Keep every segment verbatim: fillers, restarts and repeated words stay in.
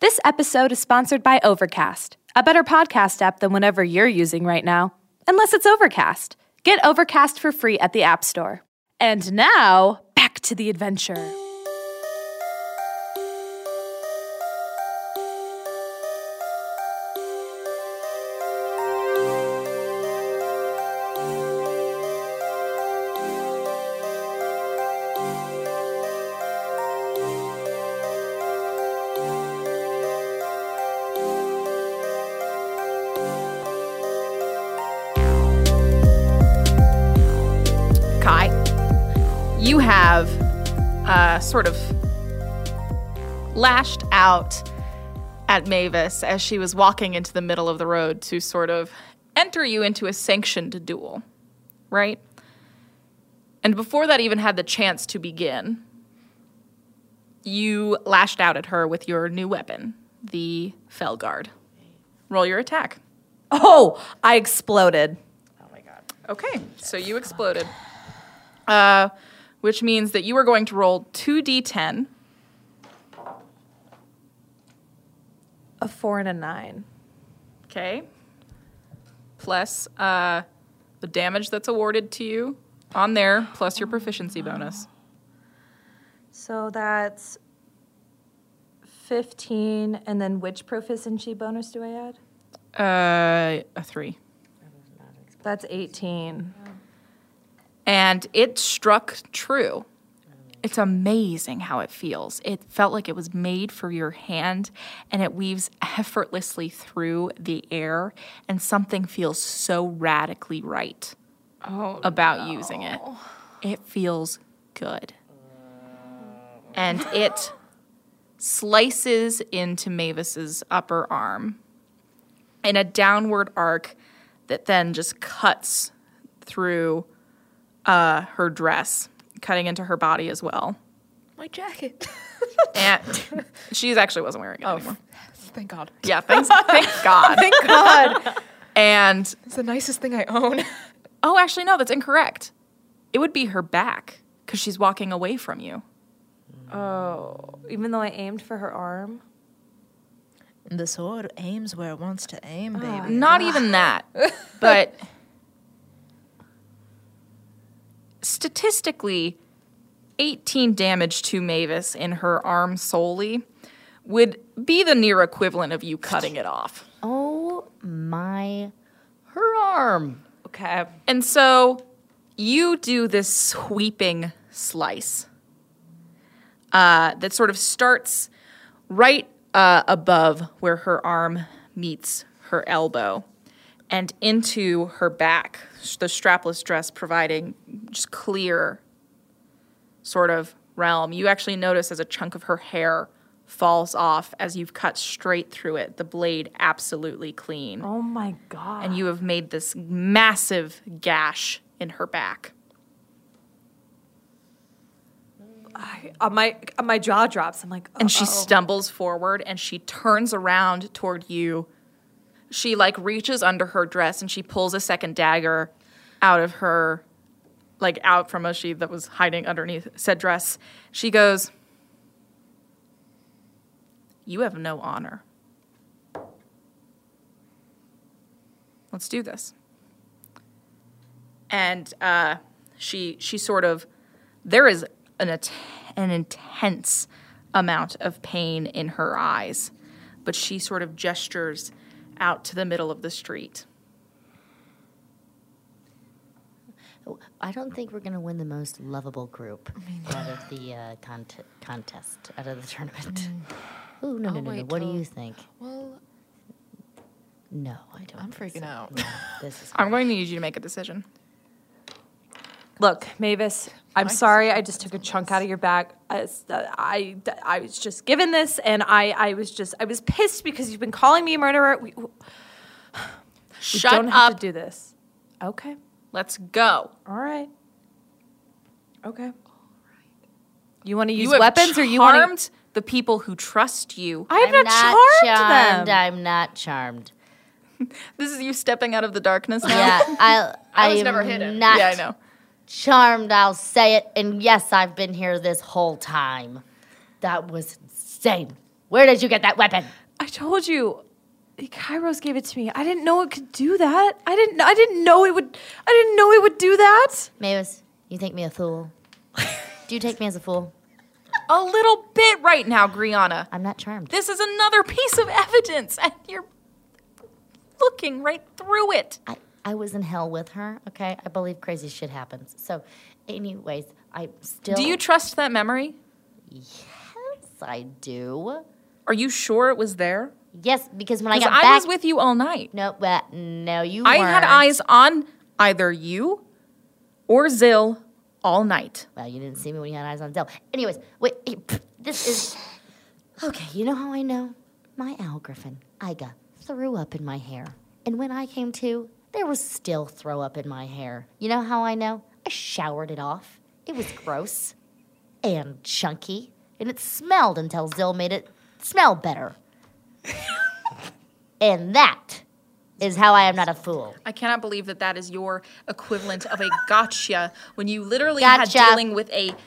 This episode is sponsored by Overcast, a better podcast app than whatever you're using right now. Unless it's Overcast. Get Overcast for free at the App Store. And now, back to the adventure. You have uh, sort of lashed out at Mavis as she was walking into the middle of the road to sort of enter you into a sanctioned duel, right? And before that even had the chance to begin, you lashed out at her with your new weapon, the Felguard. Roll your attack. Oh, I exploded. Oh my god. Okay, so you exploded. Uh... Which means that you are going to roll two d ten. A four and a nine. Okay. Plus uh, the damage that's awarded to you on there, plus your proficiency bonus. So that's fifteen, and then which proficiency bonus do I add? Uh, a three. That's eighteen. And it struck true. It's amazing how it feels. It felt like it was made for your hand, and it weaves effortlessly through the air, and something feels so radically right oh, about no. using it. It feels good. And it slices into Mavis's upper arm in a downward arc that then just cuts through Uh, her dress, cutting into her body as well. My jacket. And she actually wasn't wearing it oh, anymore. Thank God. Yeah, thanks, thank God. Thank God. And it's the nicest thing I own. Oh, actually, no, that's incorrect. It would be her back because she's walking away from you. Oh, even though I aimed for her arm? The sword aims where it wants to aim, baby. Oh, not even that, but statistically, eighteen damage to Mavis in her arm solely would be the near equivalent of you cutting it off. Oh my, her arm. Okay. And so you do this sweeping slice uh, that sort of starts right uh, above where her arm meets her elbow and into her back, the strapless dress providing just clear sort of realm. You actually notice as a chunk of her hair falls off as you've cut straight through it, the blade absolutely clean. Oh my God. And you have made this massive gash in her back. I, uh, my, uh, my jaw drops. I'm like, oh. And she stumbles forward and she turns around toward you. She, like, reaches under her dress and she pulls a second dagger out of her, like, out from a sheath that was hiding underneath said dress. She goes, "You have no honor. Let's do this." And uh, she she sort of, there is an at- an intense amount of pain in her eyes, but she sort of gestures out to the middle of the street. I don't think we're going to win the most lovable group out of the uh, cont- contest, out of the tournament. Mm. Ooh, no, no, no, no. What do you think? Well, no, I don't. I'm freaking so. out. No, this is I'm going to need you to make a decision. Look, Mavis, I'm sorry I just took a chunk out of your back. I, I, I was just given this, and I, I was just, I was pissed because you've been calling me a murderer. We, we Shut don't have up. to do this. Okay. Let's go. All right. Okay. You want to use You have weapons, or you want charmed to? the people who trust you. I have I'm not, not charmed, charmed. them. I'm not charmed. This is you stepping out of the darkness now. Yeah, I, I was am never hidden. Not Yeah, I know. charmed, I'll say it. And yes, I've been here this whole time. That was insane. Where did you get that weapon? I told you. Kairos gave it to me. I didn't know it could do that. I didn't I didn't know it would I didn't know it would do that. Mavis, you think me a fool? Do you take me as a fool? A little bit right now, Griana. I'm not charmed. This is another piece of evidence, and you're looking right through it. I, I was in hell with her, okay? I believe crazy shit happens. So, anyways, I still... Do you trust that memory? Yes, I do. Are you sure it was there? Yes, because when I Because got I back... was with you all night. No, but no, you I weren't. had eyes on either you or Zill all night. Well, you didn't see me when you had eyes on Zill. Anyways, wait, this is... Okay, you know how I know? My owl griffin, Iga, threw up in my hair. And when I came to, there was still throw up in my hair. You know how I know? I showered it off. It was gross and chunky, and it smelled until Zill made it smell better. And that is how I am not a fool. I cannot believe that that is your equivalent of a gotcha when you literally Gotcha. had dealing with a...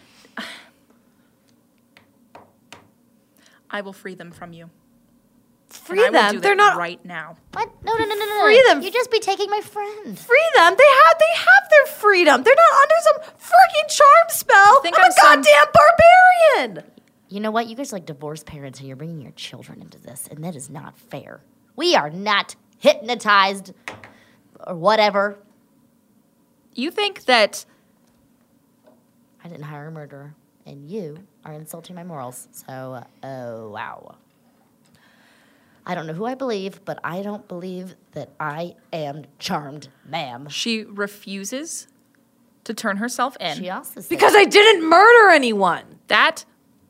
I will free them from you. Free And I will them. do They're that not right now. What? No, no, no, no, no. Free them. You just be taking my friend. free them. They have they have their freedom. They're not under some freaking charm spell. think I'm, I'm a some- goddamn barbarian. You know what? You guys are like divorced parents and you're bringing your children into this, and that is not fair. We are not hypnotized or whatever. You think that... I didn't hire a murderer, and you are insulting my morals. So, uh, oh, wow. I don't know who I believe, but I don't believe that I am charmed, ma'am. She refuses to turn herself in. She also said... Because I didn't murder anyone. That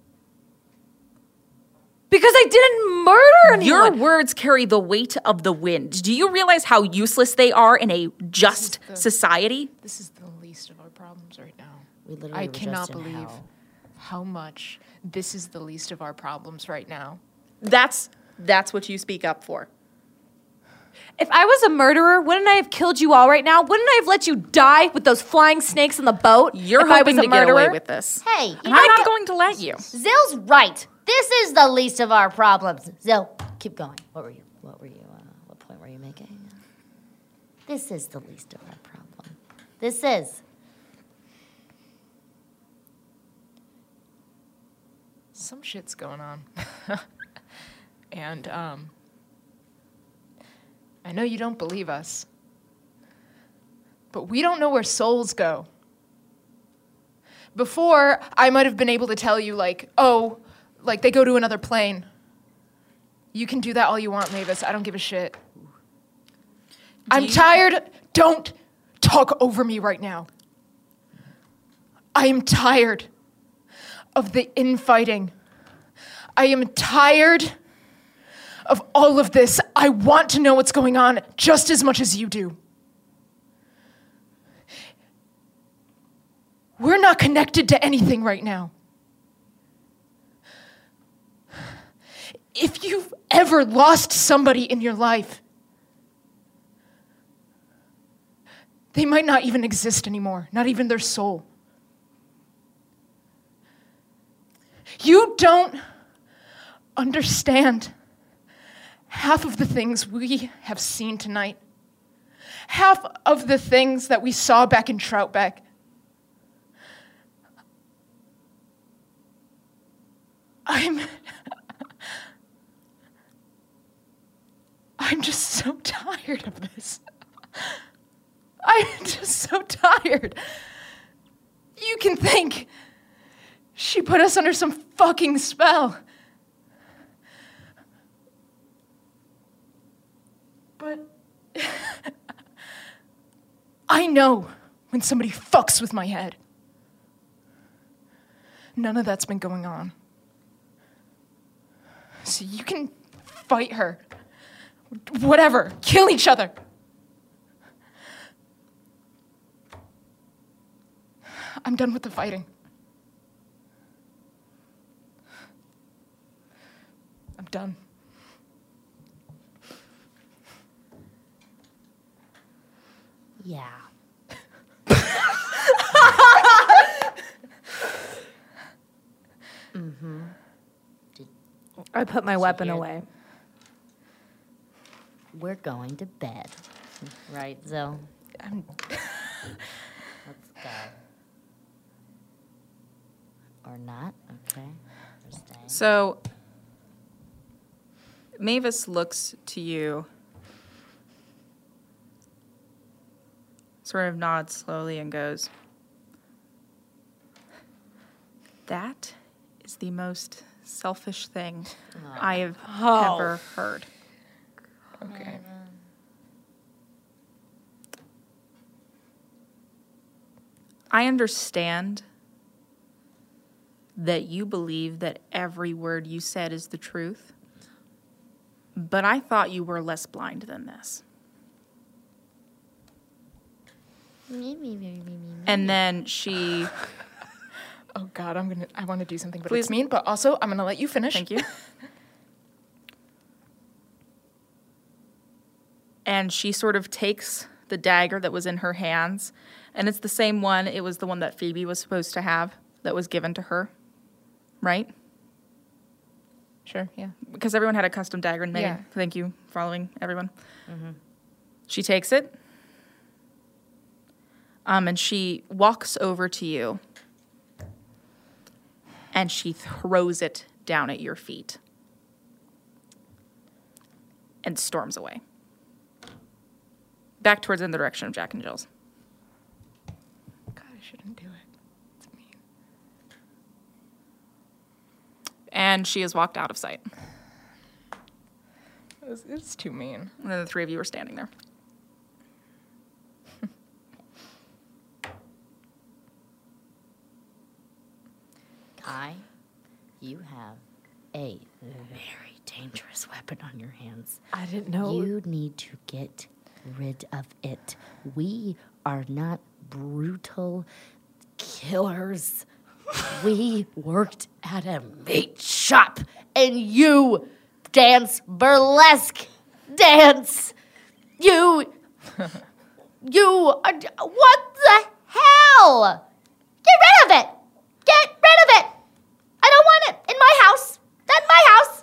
Because I didn't murder your anyone. words carry the weight of the wind. Do you realize how useless they are in a just the- society? This is the least of our problems right now. We literally I were cannot just in believe hell. how much this is the least of our problems right now. That's that's what you speak up for. If I was a murderer, wouldn't I have killed you all right now? Wouldn't I have let you die with those flying snakes on the boat? You're if I hoping was to a get murderer? away with this. Hey, you And know I'm not what? going to let you. Zill's right. This is the least of our problems. Zill, keep going. What were you? What were you? Uh, what point were you making? This is the least of our problem. This is. Some shit's going on. And, um, I know you don't believe us, but we don't know where souls go. Before, I might have been able to tell you, like, oh, like they go to another plane. You can do that all you want, Mavis. I don't give a shit. I'm you- tired. Don't talk over me right now. I am tired of the infighting. I am tired of all of this. I want to know what's going on just as much as you do. We're not connected to anything right now. If you've ever lost somebody in your life, they might not even exist anymore, not even their soul. You don't understand half of the things we have seen tonight. Half of the things that we saw back in Troutbeck. I'm... I'm just so tired of this. I'm just so tired. You can think she put us under some fucking spell. But I know when somebody fucks with my head. None of that's been going on. So you can fight her. Whatever. Kill each other. I'm done with the fighting. I'm done. Yeah. mm-hmm. I put my weapon hear away. We're going to bed. Right, Zoe? I'm, Let's go. Or not? Okay. We're staying. So, Mavis looks to you, sort of nods slowly and goes, "That is the most selfish thing I have Oh. ever heard." okay. I understand that you believe that every word you said is the truth, but I thought you were less blind than this. And then she, Oh God, I'm gonna. I want to do something, but Please. it's mean. But also, I'm gonna let you finish. thank you. And she sort of takes the dagger that was in her hands, and it's the same one. It was the one that Phoebe was supposed to have that was given to her, right? Sure. Yeah. Because everyone had a custom dagger made. Yeah. Thank you, following everyone. She takes it, um, and she walks over to you, and she throws it down at your feet, and storms away, back towards in the direction of Jack and Jill's. God, I shouldn't do it. It's mean. And she has walked out of sight. It's, it's too mean. And then the three of you are standing there. Guy, you have a very dangerous weapon on your hands. I didn't know. You need to get rid of it. We are not brutal killers. We worked at a meat shop, and you dance burlesque dance. You, you, are, what the hell? Get rid of it. Get rid of it. I don't want it in my house. That's my house.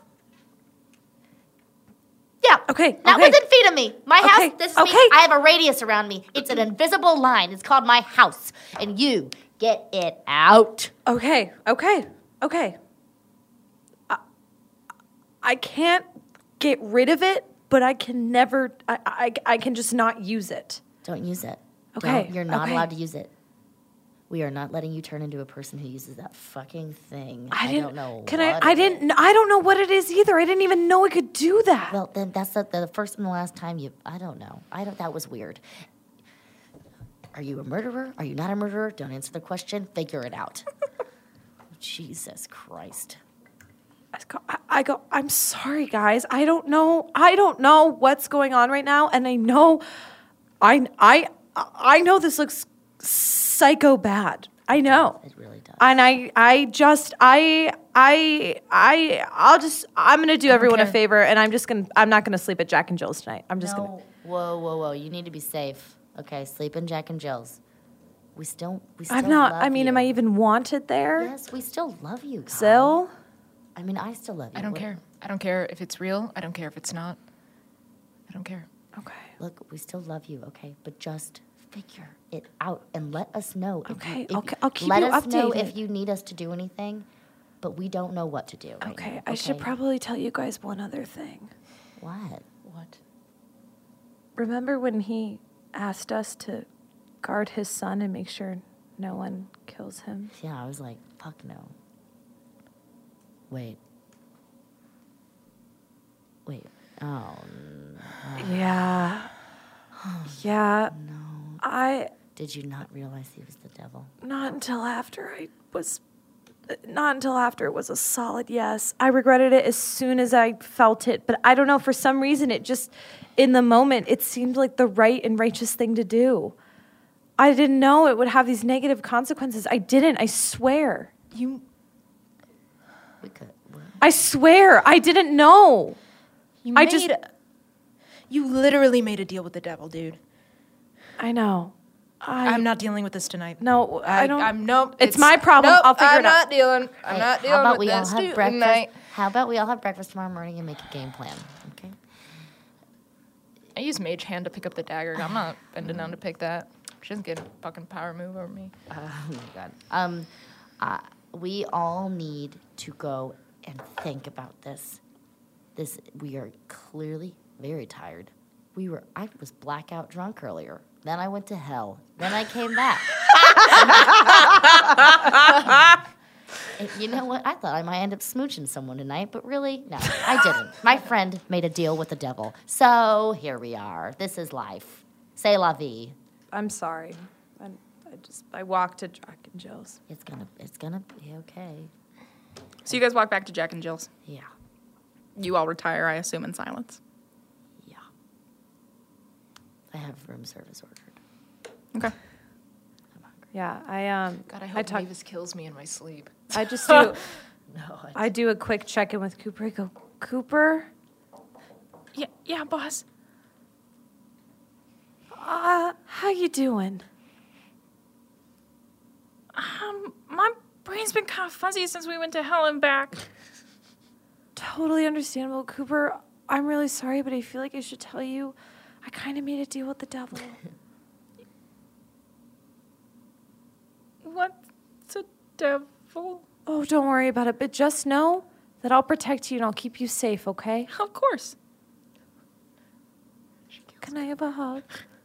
Yeah. Okay, Not okay. within feet of me. My Okay, house, this is me. okay. I have a radius around me. It's an invisible line. It's called my house. And you get it out. Okay, okay, okay. I, I can't get rid of it, but I can never, I, I, I can just not use it. Don't use it. Okay, Don't, you're not okay. allowed to use it. We are not letting you turn into a person who uses that fucking thing. I, I, didn't don't know. Can what I? I it didn't. is. I don't know what it is either. I didn't even know I could do that. Well, then that's the, the first and the last time you. I don't know. I don't. That was weird. Are you a murderer? Are you not a murderer? Don't answer the question. Figure it out. Jesus Christ. I go, I- I go, I'm sorry, guys. I don't know. I don't know what's going on right now, and I know, I, I, I know this looks psycho bad. I know. It really does. And I, I just, I, I, I, I'll just, I'm gonna do everyone a care. favor, and I'm just gonna, I'm not gonna sleep at Jack and Jill's tonight. I'm just gonna. No. Whoa, whoa, whoa. You need to be safe. Okay, sleep in Jack and Jill's. We still, we still I'm not. love I mean, you. am I even wanted there? Yes, we still love you, Kyle. Still? I mean, I still love you. I don't We're- care. I don't care if it's real. I don't care if it's not. I don't care. Okay. Look, we still love you, okay? But just figure it out and let us know. if Okay, you, if, okay, I'll keep let you us know updated. if you need us to do anything, but we don't know what to do. Right Okay. now, I should okay? probably tell you guys one other thing. What? What? Remember when he asked us to guard his son and make sure no one kills him? Yeah, I was like, fuck no. Wait. Wait. Oh, Yeah. Yeah. no. I Did you not realize he was the devil? not until after I was not until after it was a solid yes. I regretted it as soon as I felt it, but I don't know, for some reason it just in the moment it seemed like the right and righteous thing to do. I didn't know it would have these negative consequences. I didn't, I swear. You. We could. What? I swear, I didn't know. You I made. just- You literally made a deal with the devil, dude. I know. I, I'm not dealing with this tonight. No, I, don't. I'm nope. It's my problem. Nope, I'll figure I'm it out. not dealing. I'm Hey, not how dealing about with we all this have dude breakfast? tonight. How about we all have breakfast tomorrow morning and make a game plan, okay? I use Mage Hand to pick up the dagger. I'm not bending down to pick that. She doesn't get a fucking power move over me. Oh my god. Um, uh, we all need to go and think about this. This we are clearly very tired. We were. I was blackout drunk earlier. Then I went to hell. Then I came back. And you know what? I thought I might end up smooching someone tonight, but really, no, I didn't. My friend made a deal with the devil. So here we are. This is life. C'est la vie. I'm sorry. I, I just I walked to Jack and Jill's. It's gonna, it's gonna be okay. So you guys walk back to Jack and Jill's. Yeah, You all retire, I assume, in silence. yeah. I have room service ordered. Okay. I'm hungry. Yeah, I um. God, I I hope talk- Mavis kills me in my sleep. I just do. No, I, I do a quick check in with Cooper. I go, Cooper. Yeah, yeah, boss. Uh, how you doing? Um, my brain's been kind of fuzzy since we went to hell and back. Totally understandable, Cooper. I'm really sorry, but I feel like I should tell you, I kind of made a deal with the devil. What's a devil? Oh, don't worry about it, but just know that I'll protect you and I'll keep you safe, okay? Of course. Can I have a hug?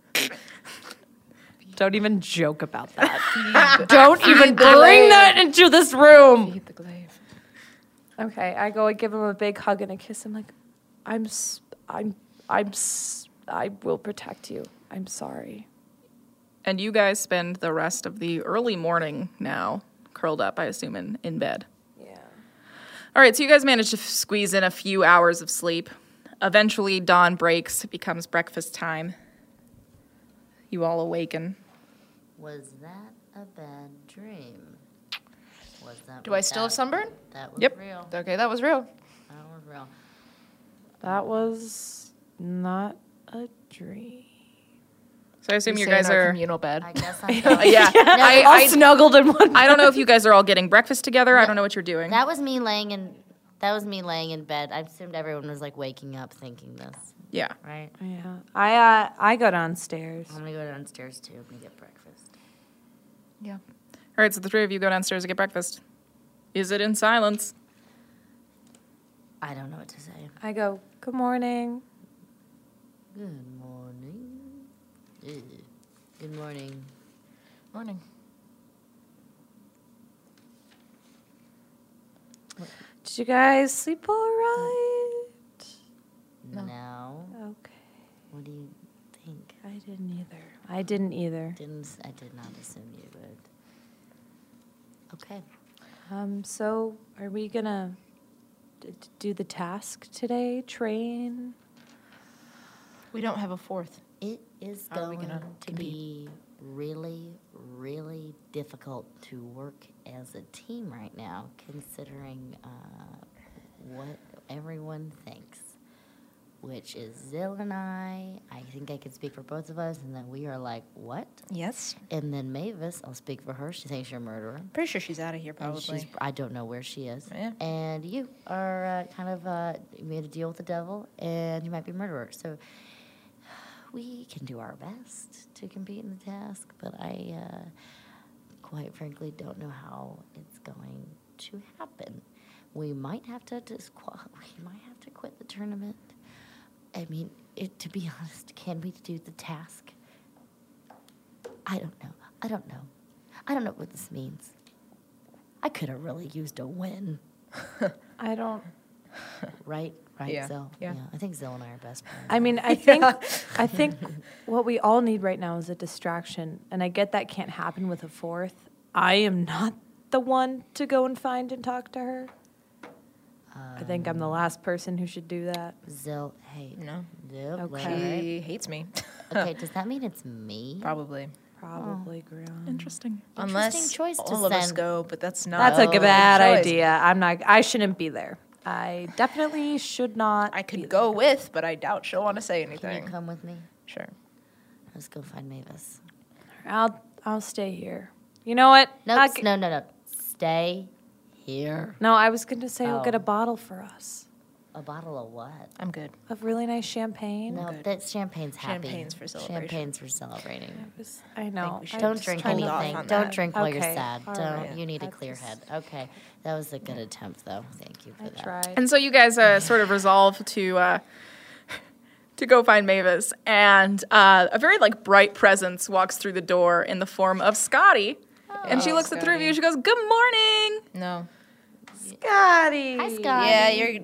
Don't even joke about that. Don't even bring that into this room. Feed the glaive. Okay, I go and give him a big hug and a kiss. I'm like, I'm, s- I'm, I'm, s- I will protect you. I'm sorry. And you guys spend the rest of the early morning now curled up, I assume, in, in bed. Yeah. All right, so you guys manage to f- squeeze in a few hours of sleep. Eventually, dawn breaks. It becomes breakfast time. You all awaken. was that a bad dream? Was that? Do what I still have that- sunburn? That was Yep. real. Okay, that was real. That was real. That was not a dream. So I assume We you stay in guys our are. communal bed. I guess I'm. Uh, yeah, I, All I, snuggled in one. I don't know if you guys are all getting breakfast together. I don't know what you're doing. That was me laying in. That was me laying in bed. I assumed everyone was like waking up thinking this, Yeah. right? Yeah, I uh, I go downstairs. I'm gonna go downstairs too. I'm gonna get breakfast. Yeah. All right, so the three of you go downstairs to get breakfast. Is it in silence? I don't know what to say. I go, good morning. Good morning. Ugh. Good morning. Morning. Did you guys sleep all right? No. No. Okay. What do you think? I didn't either. I didn't either. Didn't s- I did not assume you would. Okay. Um, so are we gonna d- d- do the task today? Train? We don't have a fourth. It is How are we going gonna to compete? be really, really difficult to work as a team right now, considering uh, what everyone thinks. Which is Zill and I. I think I can speak for both of us, and then we are like, what? Yes. And then Mavis, I'll speak for her. She thinks you're a murderer. Pretty sure she's out of here, And she's, probably. I don't know where she is. Yeah. And you are uh, kind of uh, you made a deal with the devil, and you might be a murderer. So we can do our best to compete in the task, but I, uh, quite frankly, don't know how it's going to happen. We might have to disqual- We might have to quit the tournament. I mean, it, to be honest, can we do the task? I don't know. I don't know. I don't know what this means. I could have really used a win. I don't. Right? Right, Yeah, Zill? yeah. I think Zill and I are best friends. I mean, I think I think what we all need right now is a distraction, and I get that can't happen with a fourth. I am not the one to go and find and talk to her. I think I'm the last person who should do that. Zill, hey. No. Zill, Okay. Larry. She hates me. Okay, does that mean it's me? Probably. Probably, Graham. Interesting. Unless choice to all of us send. go, but that's not That's a good bad choice. idea. I'm not. I shouldn't be there. I definitely should not. I be could there. go with, but I doubt she'll want to say Can you anything. come with me? Sure. Let's go find Mavis. I'll I'll stay here. You know what? No, I'll s- g- no, no, no. Stay Here. No, I was going to say we'll get a Oh. bottle for us A bottle of what? I'm good. of really nice champagne. No, that champagne's happy. Champagne's for celebration. Champagne's for celebrating. I, was, I know. we should I Don't was drink trying to- hold off anything. on Don't that. drink while you're Okay, sad. all Don't. right. You need a I clear just- head. Okay, that was a good attempt, though. Thank you for I that. tried. And so you guys uh, sort of resolve to uh, to go find Mavis, and uh, a very like bright presence walks through the door in the form of Scotty, and she Oh, looks at the three of you. Scotty. She goes, "Good morning, No. Scotty." Hi, Scotty. Yeah, you're.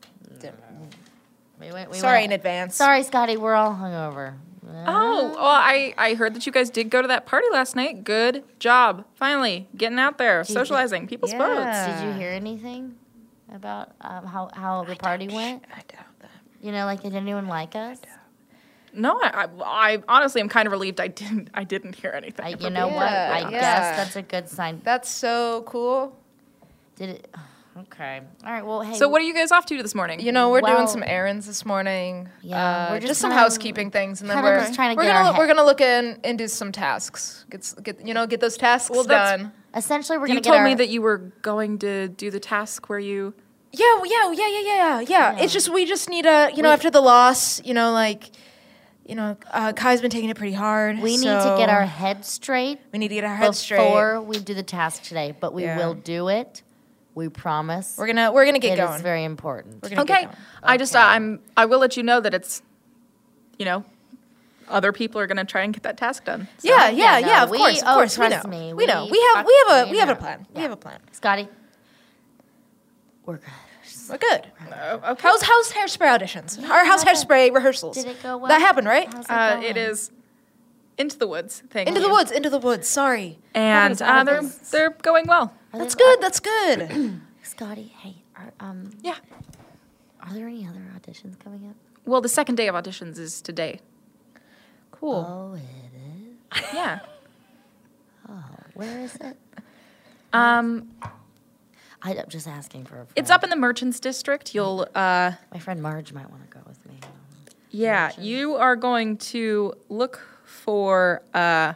We went, we Sorry went- in advance. Sorry, Scotty. We're all hungover. Oh, well, I, I heard that you guys did go to that party last night. Good job. Finally, getting out there, you- socializing, people's Yeah. boats. Did you hear anything about um, how how the party went? I doubt that. You know, like did anyone like us? No, I, I, I honestly am kind of relieved I didn't I didn't hear anything. I, if you I'm know being what? Yeah, I completely yeah. guess that's a good sign. That's so cool. Did it? Okay. All right. Well, hey. honest. So what are you guys off to this morning? You know, we're Well- doing some errands this morning. Yeah, uh, we're just, just some kinda- housekeeping things, and then kinda we're just trying to we're get gonna our we're head- gonna look in into some tasks. Get s- get you know get those tasks Well, that's- done. essentially we're you gonna get told our, me that you were going to do the task where you. Yeah, well, yeah, yeah, yeah, yeah, yeah. Yeah. It's just we just need a you know We- after the loss, you know, like you know, uh, Kai's been taking it pretty hard. we need to get so our head straight we need to get our heads straight. before we do the task today. But we Yeah. will do it. We promise. We're gonna we're gonna get It is going. very important. We're gonna Okay, get going. I just uh, Okay. I'm I will let you know that it's, you know, other people are gonna try and get that task done. So- Yeah, yeah, no, yeah. Of we- course, of oh, course. We trust know. me, we know. we We have we have a fuck- we have a we plan. know. We have a plan. Scotty, we're good. We're good. Oh, okay. How's how's hairspray auditions? Our house hairspray rehearsals. Did it go well? That happened, right? How's it Uh, going? it is into the woods. Thank Into you. the woods, into the woods. Sorry. and How uh, does they're all this- they're going well. Are That's there- good. That's good. Scotty, hey, are, um, Yeah. are there any other auditions coming up? Well, the second day of auditions is today. Cool. Oh, it is. Yeah. Oh, where is it? Um, I, I'm just asking for a friend. it's up in the Merchants District. You'll uh, My friend Marge might want to go with me. yeah, you are going to look for uh,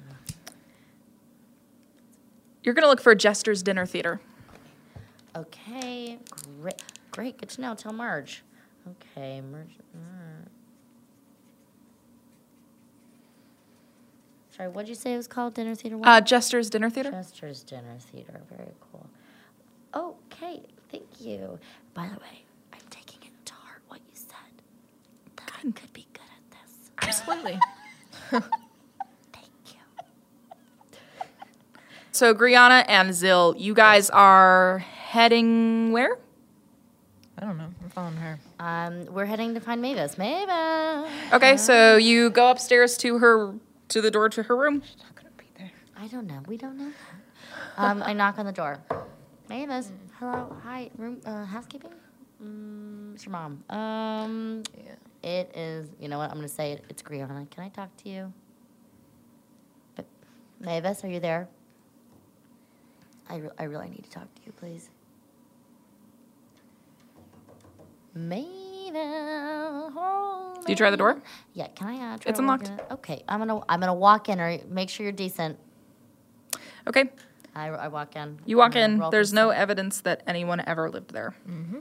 you're going to look for Jester's Dinner Theater. Okay, great, great. Good to know. Tell Marge. Okay, Marge. mm. Sorry, what'd you say it was called? Dinner Theater one? Uh, Jester's Dinner Theater. Chester's Dinner Theater. Very cool. Okay, thank you. By the way, I'm taking it to heart what you said. That I could be good at this. Absolutely. Thank you. So Griana and Zill, you guys are heading where? I don't know. I'm following her. Um, we're heading to find Mavis. Mavis. Okay, so you go upstairs to her to the door to her room. Not gonna be there. I don't know. We don't know that. Um, I knock on the door. Mavis. Hello. Hi. Room. Uh, housekeeping. Mm, it's your mom. Um, Yeah. it is. You know what? I'm gonna say it. It's Griana. Can I talk to you? But Mavis, are you there? I, re- I really need to talk to you, please. Mavis. Oh, Do you try the door? Mavis. Yeah. Can I? Uh, try It's to walk unlocked. in? Okay. I'm gonna. I'm gonna walk in. Or make sure you're decent. Okay, I, I walk in. you walk I'm gonna in. roll There's for no some- evidence that anyone ever lived there.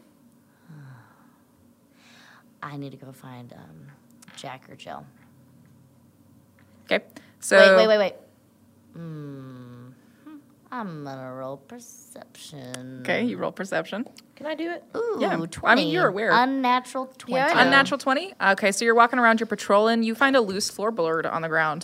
I need to go find um, Jack or Jill. Okay, so wait, wait, wait, wait. Hmm. I'm gonna roll perception. Okay, you roll perception. Can I do it? Ooh, Yeah, I mean, twenty. you're aware. Unnatural twenty. Yeah, I know. Unnatural twenty. Okay, so you're walking around, you're patrolling. You find a loose floorboard on the ground.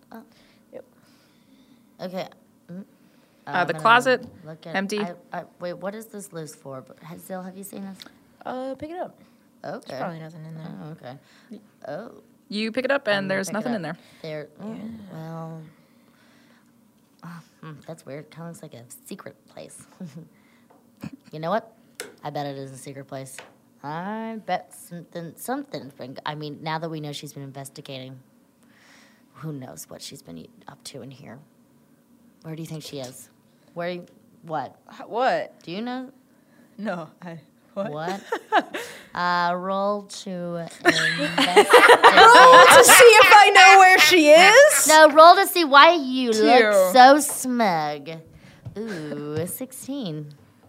Okay. Mm. Uh, I'm the gonna closet, look at- empty. I, I, wait, what is this loose for? But Zill, have you seen this? Uh, pick it up. Okay. There's probably nothing in there. Oh, okay. Oh. You pick it up, I'm and gonna there's pick it nothing up. in there. There. mm, Well. ah, hmm, that's weird. Kind of looks like a secret place. You know what? I bet it is a secret place. I bet something. Something's been. I mean, now that we know she's been investigating, who knows what she's been e- up to in here? Where do you think she is? Where? You, what? H- What? Do you know? No. I. What? What? uh, roll to investigate. To see if I know where she is. No, roll to see why you Two. look so smug. Ooh, a sixteen.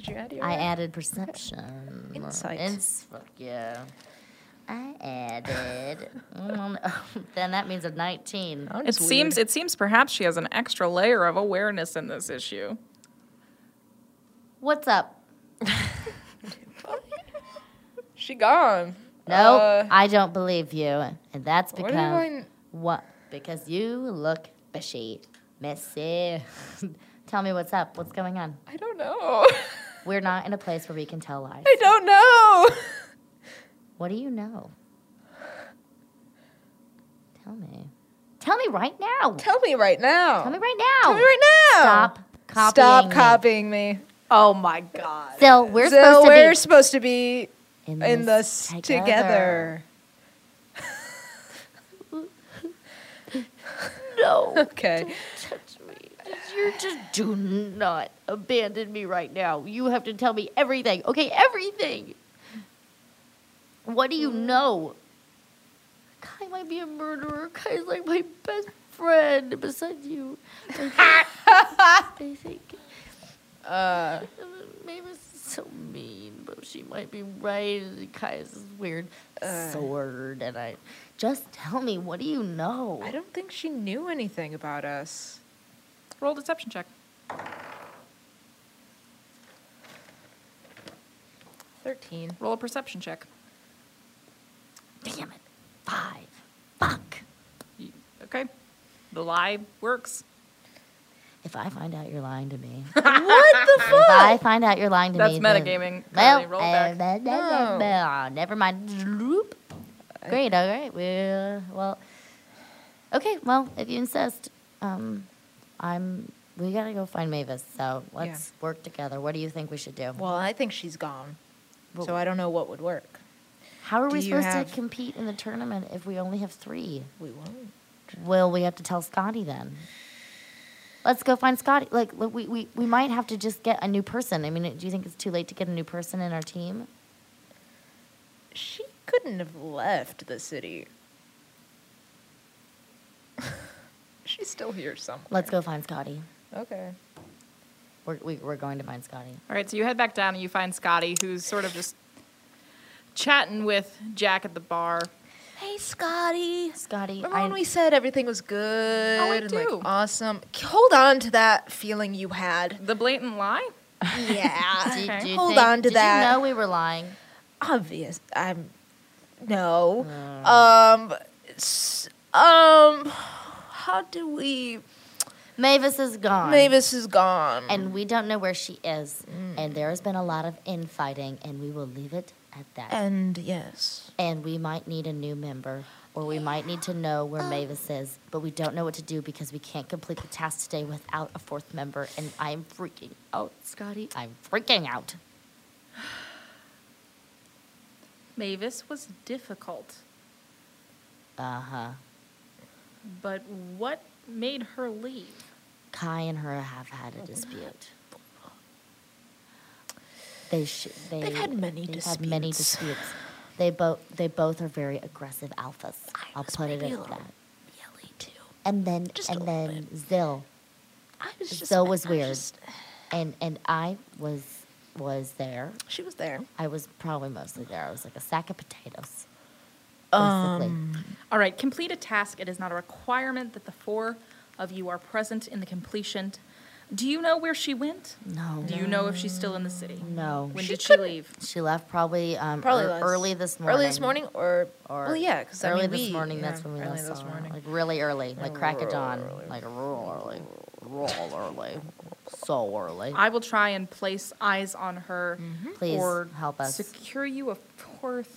Did you add your I added perception. Insight. Ins- fuck yeah. I added. mm, then that means a nineteen. Oh, It that's seems weird. it seems perhaps she has an extra layer of awareness in this issue. What's up? She gone. No, Uh, I don't believe you, and that's what are you because going- what? Because you look fishy, messy. Tell me what's up. What's going on? I don't know. We're not in a place where we can tell lies. I don't know. What do you know? Tell me. Tell me right now. Tell me right now. Tell me right now. Tell me right now. Stop copying Stop me. copying me. Oh my god. So we're so supposed to we're be supposed to be in, in this this together. No. Okay. Touch me. You just do not abandon me right now. You have to tell me everything. Okay, everything. What do you know? Kai might be a murderer. Kai's like my best friend besides you. I think Uh, Mavis is so mean, but she might be right. Kai has this weird sword, and I just tell me, what do you know? I don't think she knew anything about us. Roll a deception check. Thirteen. Roll a perception check. Damn it. Five. Fuck. You- Okay. The lie works. If I find out you're lying to me. What the If fuck? I find out you're lying to That's me. then- metagaming. Well, Kylie, roll uh, back. blah, blah, blah, No. blah. Never mind. Bloop. Great, all right. Well, well, okay, well, if you insist, um, I'm, we gotta go find Mavis, so let's work together. What do you think we should do? Well, I think she's gone. Well- So I don't know what would work. How are do we you supposed have- to compete in the tournament if we only have three? We won't. Well, we have to tell Scotty then. Let's go find Scotty. Like, look, we, we, we might have to just get a new person. I mean, do you think it's too late to get a new person in our team? She couldn't have left the city. She's still here somewhere. Let's go find Scotty. Okay. We're, we, we're going to find Scotty. All right, so you head back down and you find Scotty, who's sort of just chatting with Jack at the bar. Hey, Scotty. Scotty, Remember I, when we said everything was good Oh, I and do. like awesome? Hold on to that feeling you had. The blatant lie? Yeah. do, do you Hold think- on to did that. you know we were lying? Obvious. I'm no. Um. s- Um. How do we? Mavis is gone. Mavis is gone. And we don't know where she is. And there has been a lot of infighting, and we will leave it at that. And yes. And we might need a new member, or we might need to know where Mavis is, but we don't know what to do because we can't complete the task today without a fourth member, and I'm freaking out, Scotty. I'm freaking out. Mavis was difficult, Uh-huh. but what made her leave? Kai and her have had a dispute. They sh- they, They've had many they've had many disputes. disputes. They both they both are very aggressive alphas. I'll was put it maybe at a little that. Yelly too. And then Just a and little then Zill. I was just. Zill was I weird. just- And and I was was there. she was there. I was probably mostly there. I was like a sack of potatoes. Basically. Um. All right, complete a task. It is not a requirement that the four of you are present in the completion. Do you know where she went? No. Do you know if she's still in the city? No. When She did she couldn't- leave? She left probably um Probably ear- last- early this morning. Early this morning, or, Or well, yeah, because early I mean, this we- morning. yeah, That's when we early last this saw her. morning. Like really early, like crack of real dawn, early. like real early, real early, so early. I will try and place eyes on her. Please or help us. secure you a fourth.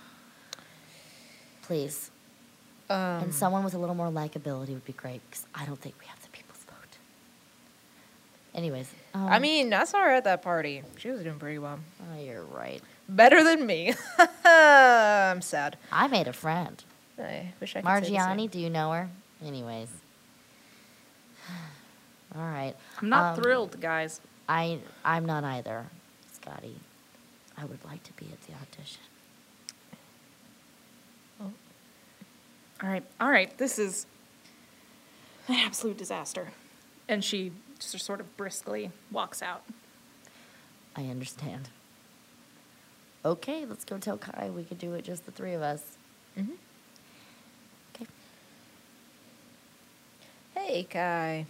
Please. Um, And someone with a little more likability would be great because I don't think we have the people's vote. Anyways, um, I mean, I saw her at that party. She was doing pretty well. oh, you're right. Better than me. I'm sad. I made a friend, I wish I could say the same. Margiani. Do you know her? Anyways, all right. I'm not Um, thrilled, guys. I I'm not either, Scotty. I would like to be at the audition. All right, all right. This is an absolute disaster. And she just sort of briskly walks out. I understand. Okay, let's go tell Kai we could do it, just the three of us. Mhm. Okay. Hey, Kai.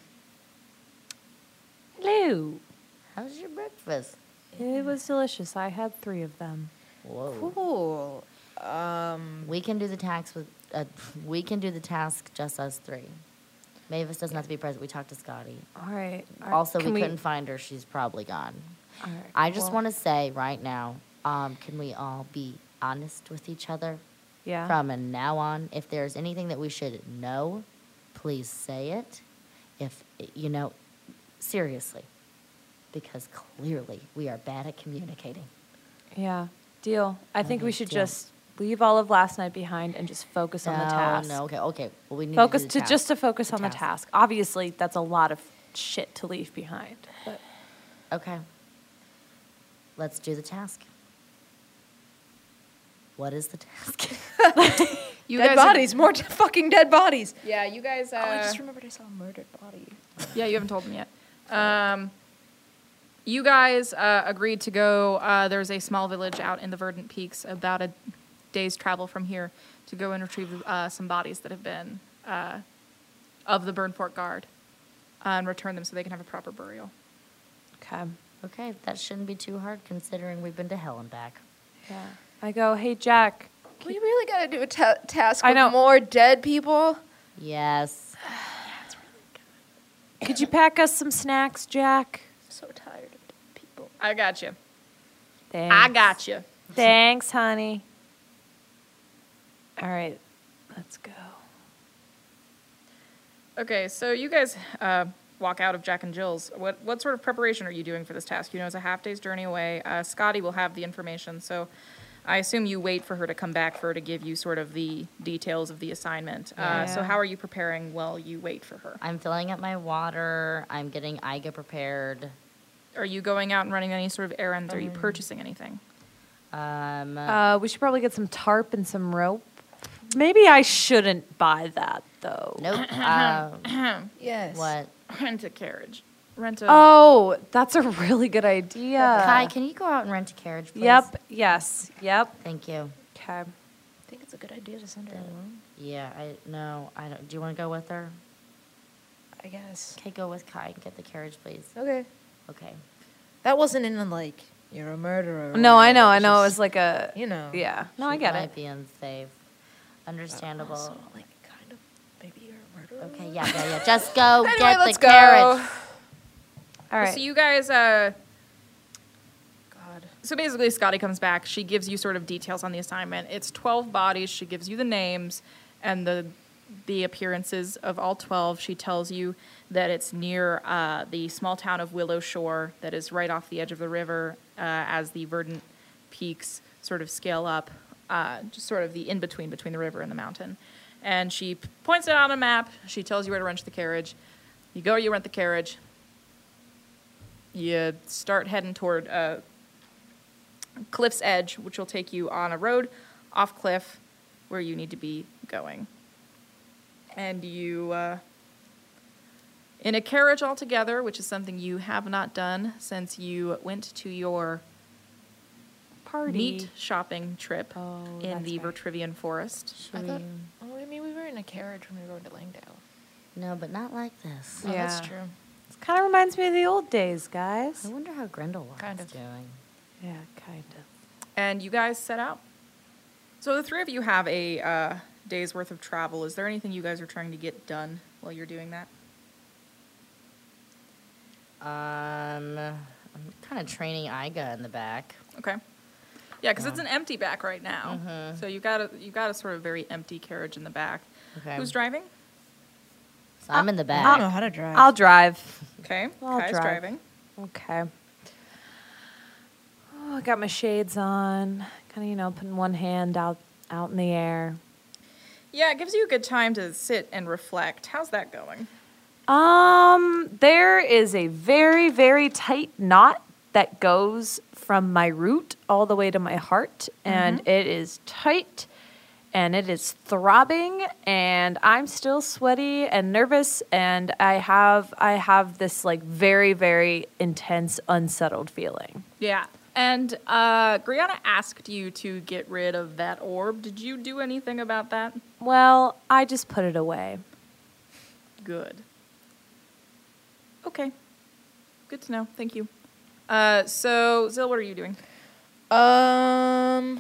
Hello. How's your breakfast? It was delicious. I had three of them. Whoa. Cool. Um, We can do the task with. Uh, we can do the task just us three. Mavis doesn't have to be present. We talked to Scotty. All right. All right. Also, Can we, couldn't find her. She's probably gone. All right. I just well, want to say right now, um, can we all be honest with each other Yeah. from now on? If there's anything that we should know, please say it. If, you know, seriously. Because clearly we are bad at communicating. Yeah. Deal. I think we Okay, should deal. just leave all of last night behind and just focus on the task. No, okay, okay. Well, we need Focus to, do to the just to task. focus The on the task. task. Obviously, that's a lot of shit to leave behind. But Okay. Let's do the task. What is the task? You dead guys bodies. More t- fucking dead bodies. Yeah, you guys. Uh, oh, I just remembered I saw a murdered body. Yeah, you haven't told them yet. Um, you guys uh, agreed to go. Uh, there's a small village out in the Verdant Peaks, about a day's travel from here, to go and retrieve uh, some bodies that have been uh, of the Burnfort Guard uh, and return them so they can have a proper burial. okay. Okay, that shouldn't be too hard considering we've been to hell and back. Yeah. I go, hey Jack. We really gotta do a ta- task I with know. more dead people. Yes. Could you pack us some snacks, Jack? I'm so tired of dead people. I got you. Thanks. I got you. Thanks, honey. All right. Let's go. Okay, so you guys uh, walk out of Jack and Jill's. What what sort of preparation are you doing for this task? You know, it's a half day's journey away. Uh, Scotty will have the information, so I assume you wait for her to come back for her to give you sort of the details of the assignment. Uh, so Yeah. how are you preparing while you wait for her? I'm filling up my water. I'm getting Iga prepared. Are you going out and running any sort of errands? Are you purchasing anything? Um, Uh, we should probably get some tarp and some rope. Maybe I shouldn't buy that, though. nope. uh, Yes. what? Rent a carriage. Rent a. Oh, that's a really good idea. Kai, can you go out and rent a carriage, please? Yep. Yes. Yep. Thank you. Okay. I think it's a good idea to send her alone. Yeah, I no, I don't. Do you want to go with her? I guess. Okay, go with Kai and get the carriage, please. Okay. Okay. That wasn't in like you're a murderer. No, I know. I It's know. It just, was like a. you know. Yeah. No, I She get might it. be unsafe. Understandable. Also, like kind of maybe you're a murderer. Okay, yeah, yeah, yeah. Just go Anyway, get let's the carriage. All right. So you guys. Uh, God. So basically, Scotty comes back. She gives you sort of details on the assignment. It's twelve bodies. She gives you the names and the the appearances of all twelve. She tells you that it's near uh, the small town of Willow Shore that is right off the edge of the river uh, as the Verdant Peaks sort of scale up, uh, just sort of the in-between between the river and the mountain. And she p- points it out on a map. She tells you where to rent the carriage. You go, you rent the carriage. You start heading toward uh, Cliff's Edge, which will take you on a road off cliff where you need to be going. And you, uh, in a carriage altogether, which is something you have not done since you went to your Party. meat shopping trip Oh, in that's the right. Vertrivian Forest. I Should thought. we- Oh, I mean, we were in a carriage when we were going to Langdale. No, but not like this. Oh, that's Yeah. true. It kind of reminds me of the old days, I guys. wonder how Grindelwald's Kind of. doing. Yeah, kind of. And you guys set out. So the three of you have a uh, day's worth of travel. Is there anything you guys are trying to get done while you're doing that? Um, I'm kind of training Iga in the back. Okay. Yeah, because it's an empty back right now. Mhm. So you got a you got a sort of very empty carriage in the back. Okay. Who's driving? So I'm in the I back. don't know how to drive. I'll drive. Okay, I'll Kai's drive. driving. Okay. Oh, I got my shades on. Kind of, you know, putting one hand out out in the air. Yeah, it gives you a good time to sit and reflect. How's that going? Um, there is a very, very tight knot that goes from my root all the way to my heart, and it is tight, and it is throbbing, and I'm still sweaty and nervous, and I have I have this like very very intense unsettled feeling. Yeah. And uh, Griana asked you to get rid of that orb. Did you do anything about that? Well, I just put it away. Good. Okay. Good to know. Thank you. Uh, so, Zill, what are you doing? Um,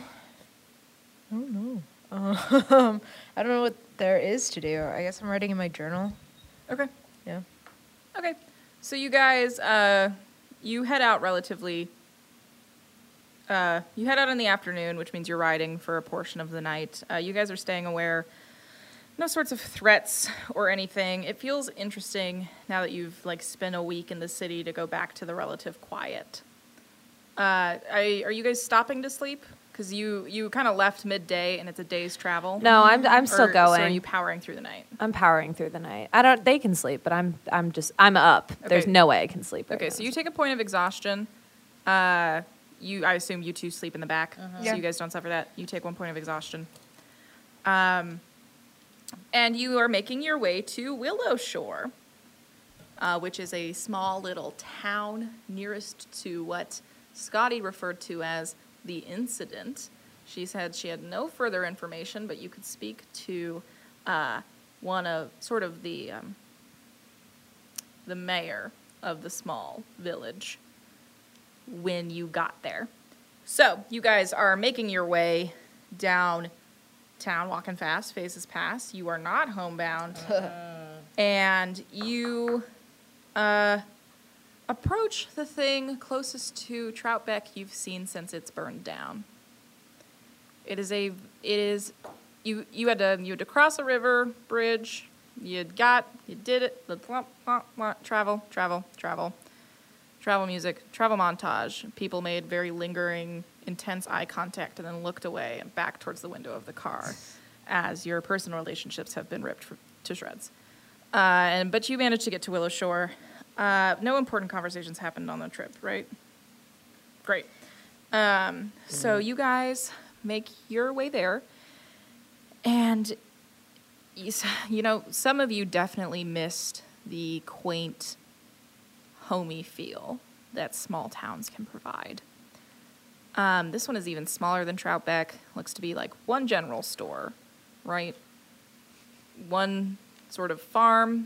I don't know. Um, I don't know what there is to do. I guess I'm writing in my journal. Okay. Yeah. Okay. So you guys, uh, you head out relatively. Uh, you head out in the afternoon, which means you're riding for a portion of the night. Uh, you guys are staying aware. No sorts of threats or anything. It feels interesting now that you've like spent a week in the city to go back to the relative quiet. Uh, I, are you guys stopping to sleep? Because you, you kind of left midday and it's a day's travel. No, I'm I'm still Or- going. So are you powering through the night? I'm powering through the night. I don't. They can sleep, but I'm I'm just I'm up. There's Okay. no way I can sleep. Right Okay, now. so you take a point of exhaustion. Uh, you, I assume you two sleep in the back, so Yeah. you guys don't suffer that. You take one point of exhaustion. Um, and you are making your way to Willow Shore, uh, which is a small little town nearest to what Scotty referred to as the incident. She said she had no further information, but you could speak to uh, one of sort of the um, the mayor of the small village when you got there. So you guys are making your way down town, walking fast, faces past. You are not homebound. And you uh, approach the thing closest to Troutbeck you've seen since it's burned down. It is a, it is, you you had to, you had to cross a river bridge. You had got, you did it, the plump, plump, plump, travel, travel, travel. Travel music, travel montage. People made very lingering, intense eye contact and then looked away and back towards the window of the car as your personal relationships have been ripped for, to shreds. Uh, and But you managed to get to Willow Shore. Uh, no important conversations happened on the trip, right? Great. Um, so you guys make your way there. And, you, s- you know, some of you definitely missed the quaint, homey feel that small towns can provide. Um, this one is even smaller than Troutbeck. Looks to be like one general store, right? One sort of farm.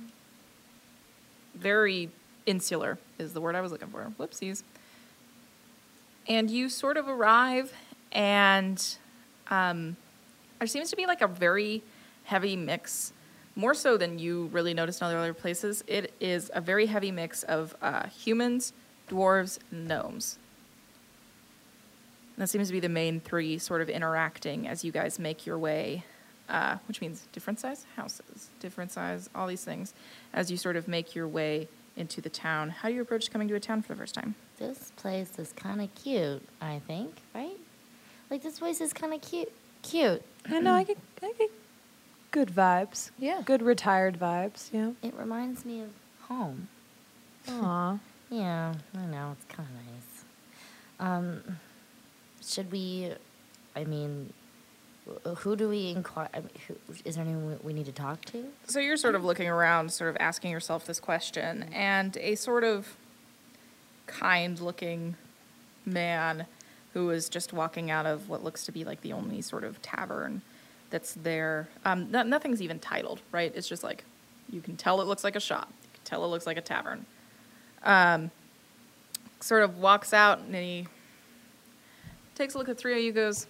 Very insular is the word I was looking for. Whoopsies. And you sort of arrive, and um, there seems to be like a very heavy mix. More so than you really noticed in other places, it is a very heavy mix of uh, humans, dwarves, and gnomes. And that seems to be the main three sort of interacting as you guys make your way, uh, which means different size houses, different size, all these things, as you sort of make your way into the town. How do you approach coming to a town for the first time? This place is kind of cute, I think, right? Like, this place is kind of cute. Cute. I know I get I get good vibes. Yeah. Good retired vibes. Yeah. It reminds me of home. Aw. Yeah, I know. It's kind of nice. Um, should we, I mean, wh- who do we inquire? I mean, who, is there anyone we need to talk to? So you're sort of looking around, sort of asking yourself this question, and a sort of kind-looking man who is just walking out of what looks to be like the only sort of tavern that's there. Um, no, nothing's even titled, right? It's just like, you can tell it looks like a shop. You can tell it looks like a tavern. Um, sort of walks out, and he takes a look at the three of you, goes,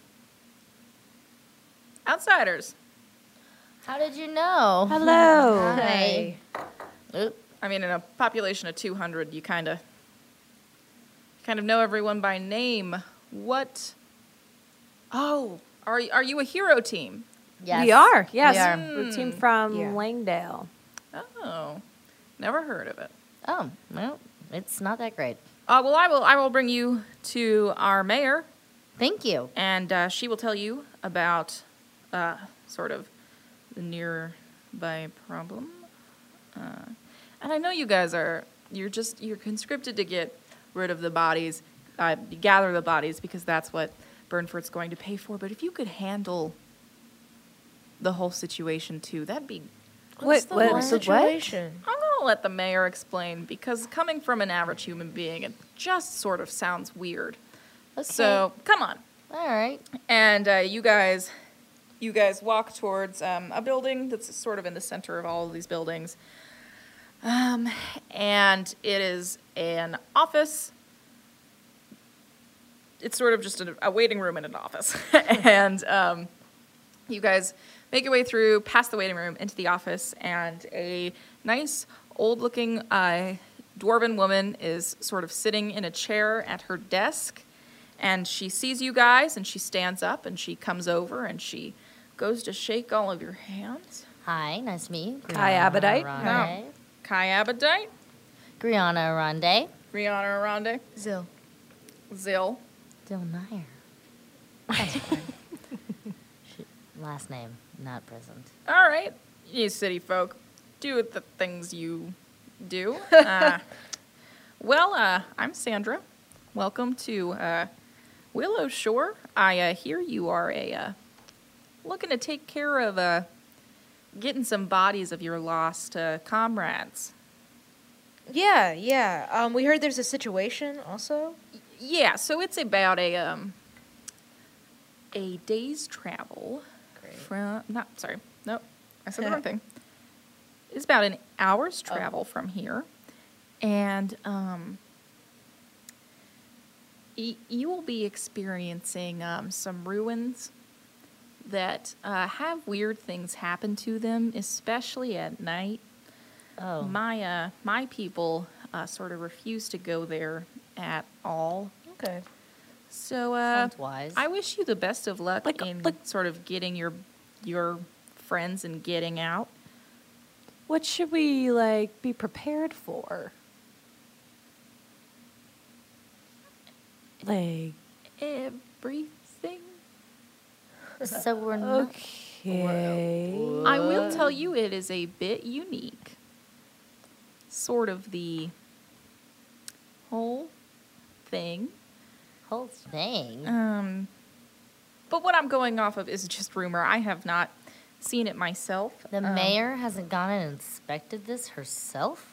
outsiders. How did you know? Hello. Hi. Oop. I mean, in a population of two hundred, you kind of kind of know everyone by name. What? Oh, are are you a hero team? Yes. We are. Yes. We are. We're a team from Yeah. Langdale. Oh, never heard of it. Oh, well, it's not that great. Uh, well, I will I will bring you to our mayor, Thank you. and uh, she will tell you about uh, sort of the nearby problem. Uh, and I know you guys are you're just you're conscripted to get rid of the bodies, uh, gather the bodies because that's what Burnford's going to pay for. But if you could handle the whole situation too. That'd be. What? the What? whole What? situation? I'm gonna let the mayor explain because coming from an average human being, it just sort of sounds weird. Okay. So come on. All right. And uh, you guys, you guys walk towards um, a building that's sort of in the center of all of these buildings. Um, and it is an office. It's sort of just a, a waiting room in an office. and um, you guys make your way through, past the waiting room, into the office, and a nice, old-looking uh, dwarven woman is sort of sitting in a chair at her desk. And she sees you guys, and she stands up, and she comes over, and she goes to shake all of your hands. Hi, nice to meet you. Hi, Abadite. Arande. Kai Abadite, Griana Arande. Rihanna Arande, Zill. Zill. Dill Nair. That's fine. She- Last name, not present. All right, you city folk, do the things you do. Uh, well, uh, I'm Sandra. Welcome to uh, Willow Shore. I uh, hear you are a uh, looking to take care of uh, getting some bodies of your lost uh, comrades. Yeah, yeah. Um, we heard there's a situation also. Yeah, so it's about a um a day's travel from not sorry, nope, I said the wrong thing. It's about an hour's travel from here. And um y- you will be experiencing um some ruins that uh, have weird things happen to them, especially at night. Oh. My uh my people uh, sort of refuse to go there at all. Okay. So uh, Sounds wise. I wish you the best of luck Like- in like- sort of getting your your friends and getting out. What should we like be prepared for? Like Everything. So we're not. okay. I will tell you, it is a bit unique. Sort of the whole thing. Whole thing. Um, but what I'm going off of is just rumor. I have not seen it myself. The Um, mayor hasn't gone and inspected this herself?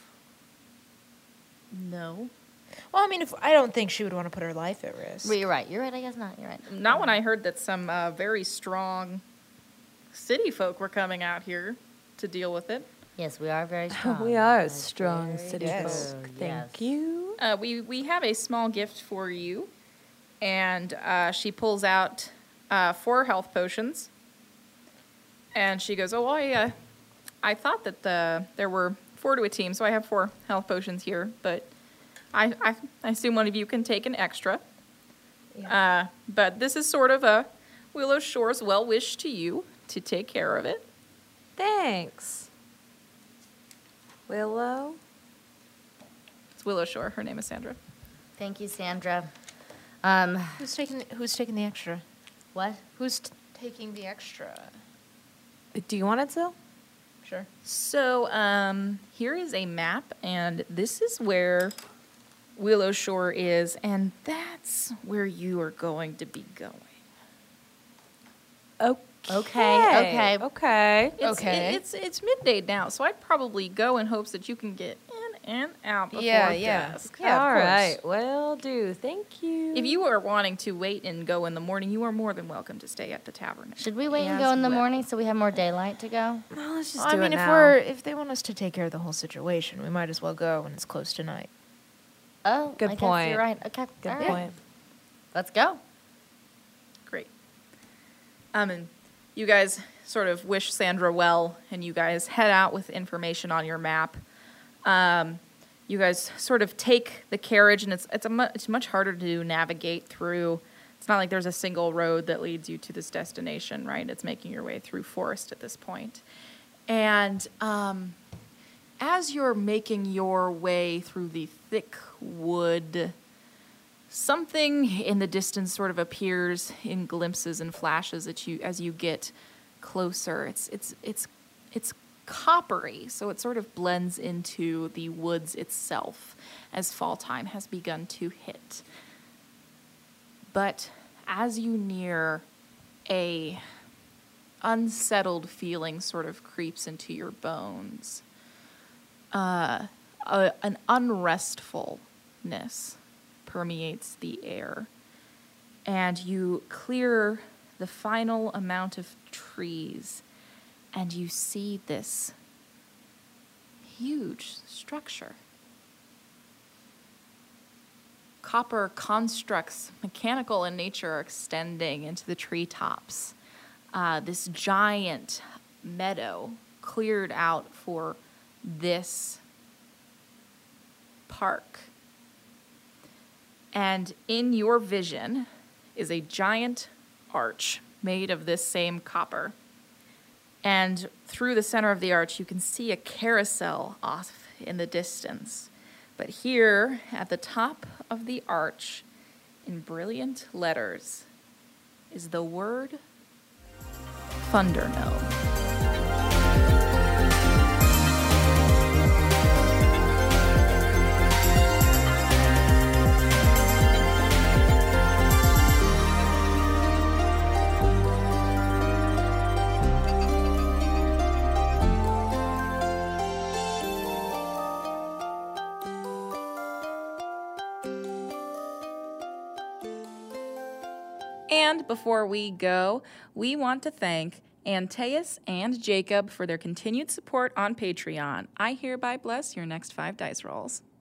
No. Well, I mean, if I don't think she would want to put her life at risk. Well, you're right. You're right. I guess not. You're right. Not when I heard that some uh, very strong city folk were coming out here to deal with it. Yes, we are very strong. we are a That's strong very city Yes. folk. true, Thank yes. you. Uh, we, we have a small gift for you. And uh, she pulls out uh, four health potions. And she goes, oh, I, uh, I thought that the, there were four to a team, so I have four health potions here. But I, I, I assume one of you can take an extra. Uh, but this is sort of a Willow Shore's well wish to you to take care of it. Thanks. Willow? It's Willow Shore. Her name is Sandra. Thank you, Sandra. Um, Who's taking Who's taking the extra? what? Who's t- taking the extra? Do you want it, Zill? Sure. So um, here is a map, and this is where Willow Shore is, and that's where you are going to be going. Okay. Okay, okay. Okay. It's, Okay. it- it's it's midday now, so I'd probably go in hopes that you can get in and out before Yeah, yeah. dusk. Yeah, of All course. right. Will do. Thank you. If you are wanting to wait and go in the morning, you are more than welcome to stay at the tavern. Should we wait and As go in the well. morning so we have more daylight to go? Well, let's just I do mean, it if now. we're if they want us to take care of the whole situation, we might as well go when it's close to night. Oh, Good I guess point. you're right. Okay, Good all right. point. Let's go. Great. Um, and you guys sort of wish Sandra well, and you guys head out with information on your map. Um, you guys sort of take the carriage, and it's it's a mu- it's much harder to navigate through. It's not like there's a single road that leads you to this destination, right? It's making your way through forest at this point. And um, as you're making your way through the thick wood, something in the distance sort of appears in glimpses and flashes at you as you get closer. It's it's it's it's coppery, so it sort of blends into the woods itself as fall time has begun to hit. But as you near a unsettled feeling sort of creeps into your bones. Uh, a, an unrestfulness permeates the air. And you clear the final amount of trees, and you see this huge structure. Copper constructs, mechanical in nature, are extending into the treetops. Uh, this giant meadow cleared out for this park. And in your vision is a giant arch made of this same copper. And through the center of the arch, you can see a carousel off in the distance. But here, at the top of the arch, in brilliant letters, is the word Thundernome. And before we go, we want to thank Antaeus and Jacob for their continued support on Patreon. I hereby bless your next five dice rolls.